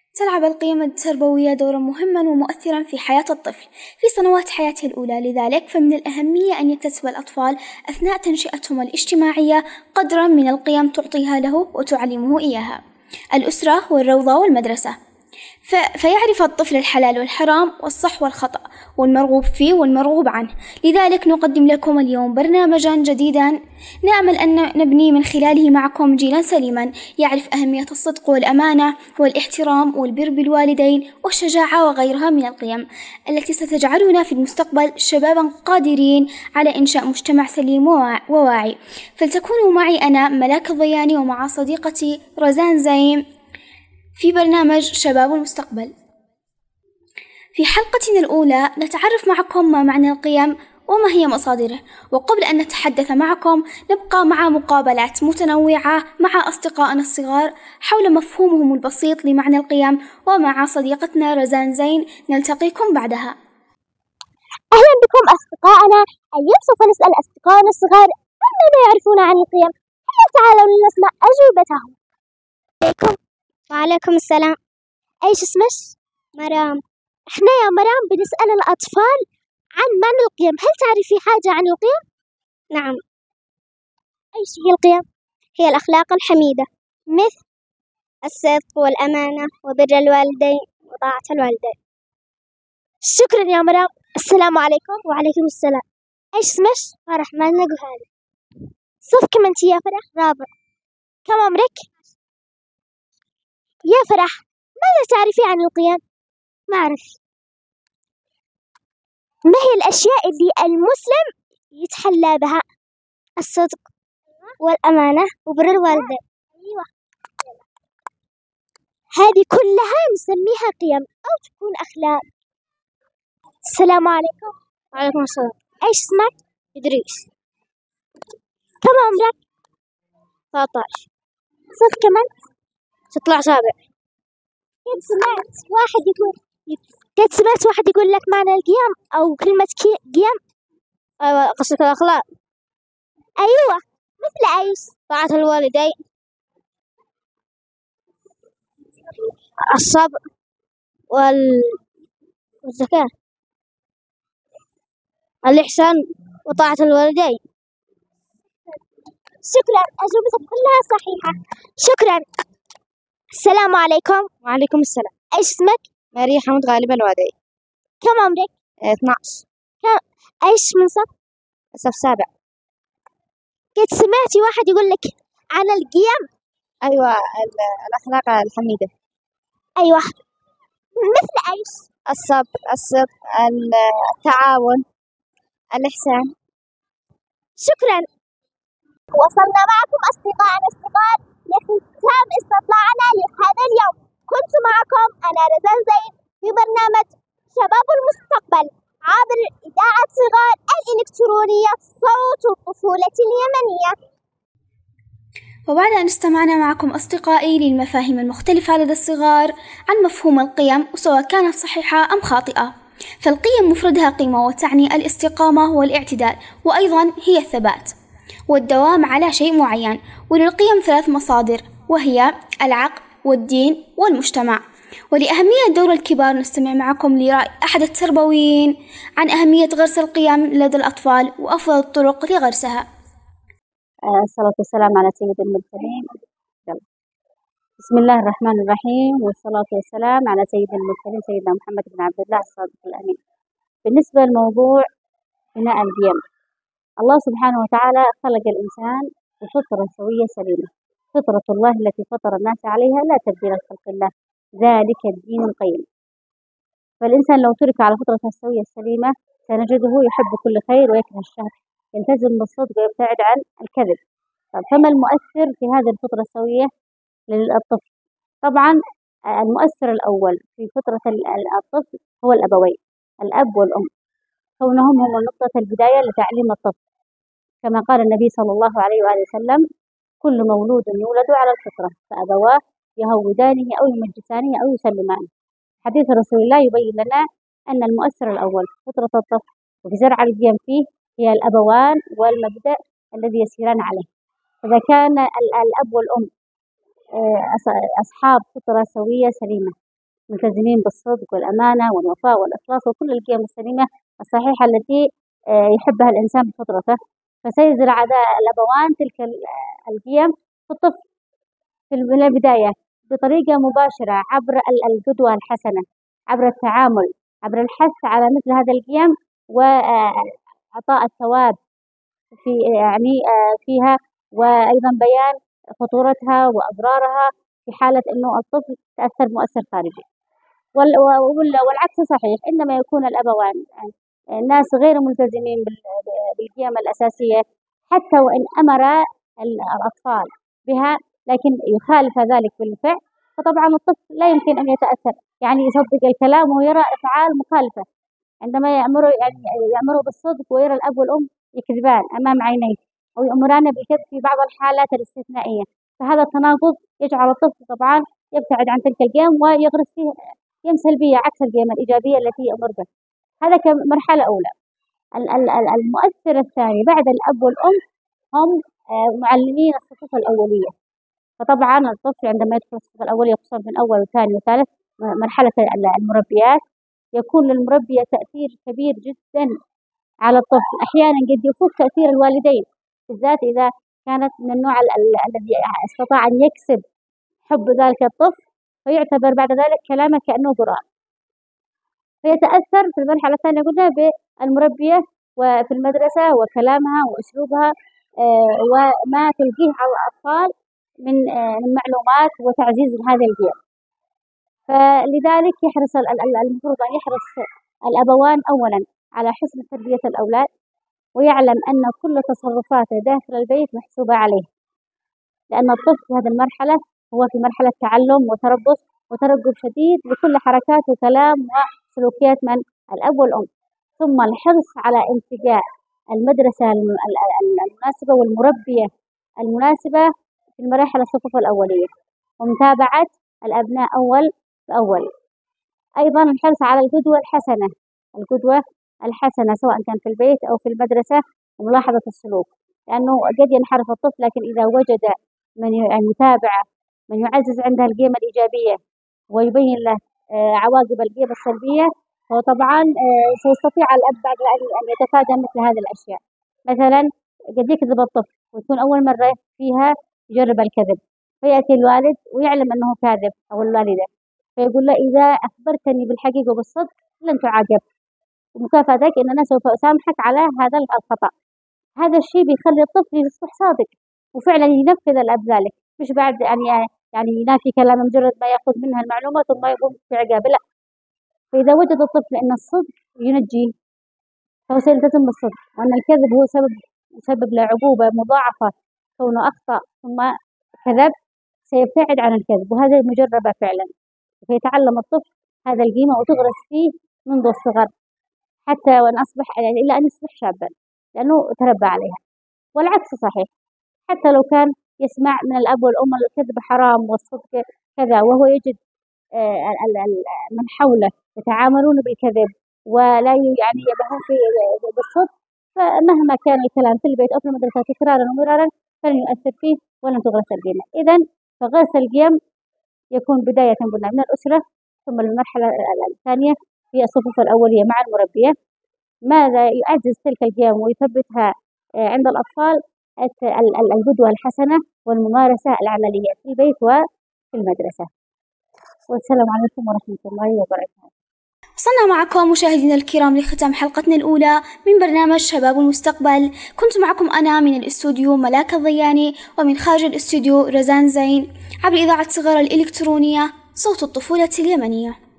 تلعب القيم التربوية دورا مهما ومؤثرا في حياة الطفل في سنوات حياته الأولى، لذلك فمن الأهمية أن يكتسب الأطفال أثناء تنشئتهم الاجتماعية قدرا من القيم تعطيها له وتعلمه إياها الأسرة والروضة والمدرسة، فيعرف الطفل الحلال والحرام والصح والخطأ والمرغوب فيه والمرغوب عنه. لذلك نقدم لكم اليوم برنامجا جديدا نأمل أن نبني من خلاله معكم جيلا سليما يعرف أهمية الصدق والأمانة والاحترام والبر بالوالدين والشجاعة وغيرها من القيم التي ستجعلنا في المستقبل شبابا قادرين على إنشاء مجتمع سليم وواعي. فلتكونوا معي أنا ملاك الضياني ومع صديقتي رزان زين في برنامج شباب المستقبل. في حلقتنا الأولى نتعرف معكم ما معنى القيم وما هي مصادره، وقبل أن نتحدث معكم نبقى مع مقابلات متنوعة مع أصدقائنا الصغار حول مفهومهم البسيط لمعنى القيم، ومع صديقتنا رزان زين نلتقيكم بعدها. أهلا بكم أصدقائنا. اليوم سوف نسأل أصدقائنا الصغار ماذا يعرفون عن القيم. هيا تعالوا لنسمع أجوبتهم. وعليكم السلام. ايش اسمك؟ مرام. احنا يا مرام بنسأل الأطفال عن معنى القيم. هل تعرفي حاجة عن القيم؟ نعم. ايش هي القيم؟ هي الأخلاق الحميدة مثل الصدق والأمانة وبر الوالدين وطاعة الوالدين. شكرا يا مرام. السلام عليكم. وعليكم السلام. ايش اسمك؟ فرح. ما نلقوا هذا. صف كم انت يا فرح؟ رابع. كم عمرك؟ يا فرح ماذا تعرفي عن القيم؟ ما أعرف. ما هي الأشياء اللي المسلم يتحلى بها؟ الصدق والأمانة وبر الوالدين. أيوة. هذه كلها نسميها قيم أو تكون أخلاق. السلام عليكم. وعليكم السلام. إيش اسمك؟ إدريس. كم عمرك؟ 13. صف كمان؟ تطلع سابع. قد سمعت واحد يقول لك معنى القيم أو كلمة قيم؟ أيوة، قصدك الأخلاق. أيوة، مثل أيش؟ طاعة الوالدين، الصبر والزكاة، الإحسان وطاعة الوالدين. شكرا، أجوبتك كلها صحيحة. شكرا. السلام عليكم. وعليكم السلام. إيش اسمك؟ ماريا حمد غالب الوادي. كم عمرك؟ 12. إيش من صف؟ صف 7. قد سمعتي واحد يقول لك عن القيم؟ أيوة، الأخلاق الحميدة. أيوة، مثل إيش؟ الصبر، الصدق، التعاون، الإحسان. شكرا. وصلنا معكم أصدقائنا الصغار لختام استطلاعنا لهذا اليوم. كنت معكم أنا رزان زين في برنامج شباب المستقبل عبر إذاعة صغار الإلكترونية صوت الطفولة اليمنية. وبعد أن استمعنا معكم أصدقائي للمفاهيم المختلفة لدى الصغار عن مفهوم القيم وسواء كانت صحيحة أم خاطئة، فالقيم مفردها قيمة وتعني الاستقامة والاعتدال، وأيضا هي الثبات والدوام على شيء معين. وللقيم 3 مصادر وهي العقل والدين والمجتمع. ولأهمية دور الكبار نستمع معكم لرأي أحد التربويين عن أهمية غرس القيم لدى الأطفال وأفضل الطرق لغرسها. الصلاة والسلام على سيد المرسلين. بسم الله الرحمن الرحيم، والصلاة والسلام على سيد المرسلين سيدنا محمد بن عبد الله الصادق الأمين. بالنسبة لموضوع بناء القيم، الله سبحانه وتعالى خلق الإنسان بفطرة سوية سليمة، فطرة الله التي فطر الناس عليها لا تبديل لخلق الله، ذلك الدين القيم. فالإنسان لو ترك على فطرته السوية السليمة سنجده يحب كل خير ويكره الشر، يلتزم بالصدق ويبتعد عن الكذب. فما المؤثر في هذه الفطرة السوية للطفل؟ طبعا المؤثر الأول في فطرة الطفل هو الأبوين، الأب والأم، كونهم هم نقطة البداية لتعليم الطفل، كما قال النبي صلى الله عليه وآله وسلم: كل مولود يولد على الفطرة فأبواه يهودانه أو يمجسانه أو يسلمانه. حديث رسول الله يبين لنا أن المؤثر الأول في فطرة الطفل وفي زرع القيم فيه هي الأبوان والمبدأ الذي يسيران عليه. إذا كان الأب والأم أصحاب فطرة سوية سليمة ملتزمين بالصدق والأمانة والوفاء والإخلاص وكل القيم السليمة الصحيحة التي يحبها الإنسان بفطرته. فسيزرع الأبوان تلك القيم في الطفل من البداية بطريقة مباشرة عبر القدوة الحسنة، عبر التعامل، عبر الحث على مثل هذا القيم وإعطاء الثواب في يعني فيها، وأيضا بيان خطورتها وأضرارها في حالة إنه الطفل تأثر مؤثر خارجي. والعكس صحيح، عندما يكون الأبوان ناس غير ملتزمين بالقيم الأساسية حتى وإن أمر الأطفال بها لكن يخالف ذلك بالفعل، فطبعا الطفل لا يمكن أن يتأثر، يعني يصدق الكلام ويرى أفعال مخالفة. عندما يأمروا بالصدق ويرى الأب والأم يكذبان أمام عينيه أو يأمران بالكذب في بعض الحالات الاستثنائية، فهذا التناقض يجعل الطفل طبعا يبتعد عن تلك القيم ويغرس فيه قيم سلبية عكس القيم الإيجابية التي يأمر بها. هذا كمرحلة أولى. المؤثر الثاني بعد الأب والأم هم معلمين الصفوف الأولية. فطبعا الطفل عندما يدخل الصف الأولية خصوصا من أول وثاني وثالث مرحلة المربيات، يكون للمربية تأثير كبير جدا على الطفل، أحيانا قد يفوق تأثير الوالدين، بالذات إذا كانت من النوع الذي استطاع أن يكسب حب ذلك الطفل، فيعتبر بعد ذلك كلامه كأنه قرآن، فيتأثر في المرحلة الثانية قلنا بالمربية وفي المدرسة وكلامها وأسلوبها وما تلقيه على الأطفال من معلومات وتعزيز هذه القيم. فلذلك المفروض أن يحرص الأبوان أولا على حسن تربية الأولاد، ويعلم أن كل تصرفاته داخل البيت محسوبة عليه، لأن الطفل في هذه المرحلة هو في مرحلة تعلم وتربص وترقب شديد لكل حركات وكلام وسلوكيات من الأب والأم. ثم الحرص على انتقاء المدرسة المناسبة والمربية المناسبة في المراحل الصفوف الأولية، ومتابعة الأبناء أول بأول. أيضا الحرص على القدوة الحسنة سواء كان في البيت أو في المدرسة، وملاحظة السلوك، لأنه قد ينحرف الطفل، لكن إذا وجد من يتابعه، من يعزز عنده القيم الإيجابية ويبين له عواقب القيم السلبية، هو طبعا سيستطيع الأب بعد أن يتفادى مثل هذه الأشياء. مثلا قد يكذب الطفل ويكون أول مرة فيها يجرب الكذب، فيأتي الوالد ويعلم أنه كاذب أو الوالدة، فيقول له إذا أخبرتني بالحقيقة وبالصدق لن تعاقب، ومكافأتك أن أنا سوف أسامحك على هذا الخطأ. هذا الشيء بيخلي الطفل يصبح صادق وفعلا ينفذ الأب ذلك، مش بعد يعني ينافي كلامه مجرد ما يأخذ منها المعلومات ثم يقوم بعقابه، لا. فإذا وجد الطفل أن الصدق ينجيه فهو سيلتزم بالصدق، وأن الكذب هو يسبب له عقوبة مضاعفة، كونه أخطأ ثم كذب سيبتعد عن الكذب، وهذا مجربة فعلا. فيتعلم الطفل هذا القيمة وتغرس فيه منذ الصغر حتى وأن أصبح إلى أن يصبح شابا، لأنه تربى عليها. والعكس صحيح، حتى لو كان يسمع من الأب والأم الكذب حرام والصدق كذا، وهو يجد من حوله يتعاملون بالكذب ولا يعني يبهون بالصدق، فمهما كان الكلام في البيت أو في المدرسة تكرارا ومرارا فلن يؤثر فيه ولن تغرس القيمة. إذن فغرس القيم يكون بداية من الأسرة، ثم المرحلة الثانية هي الصفوف الأولية مع المربية. ماذا يعزز تلك القيم ويثبتها عند الأطفال؟ القدوة الحسنة والممارسة العملية في البيت وفي المدرسة. والسلام عليكم ورحمة الله وبركاته. وصلنا معكم مشاهدينا الكرام لختام حلقتنا الأولى من برنامج شباب المستقبل. كنت معكم أنا من الاستوديو ملاك الضياني، ومن خارج الاستوديو رزان زين، عبر إذاعة صغار الإلكترونية صوت الطفولة اليمنية.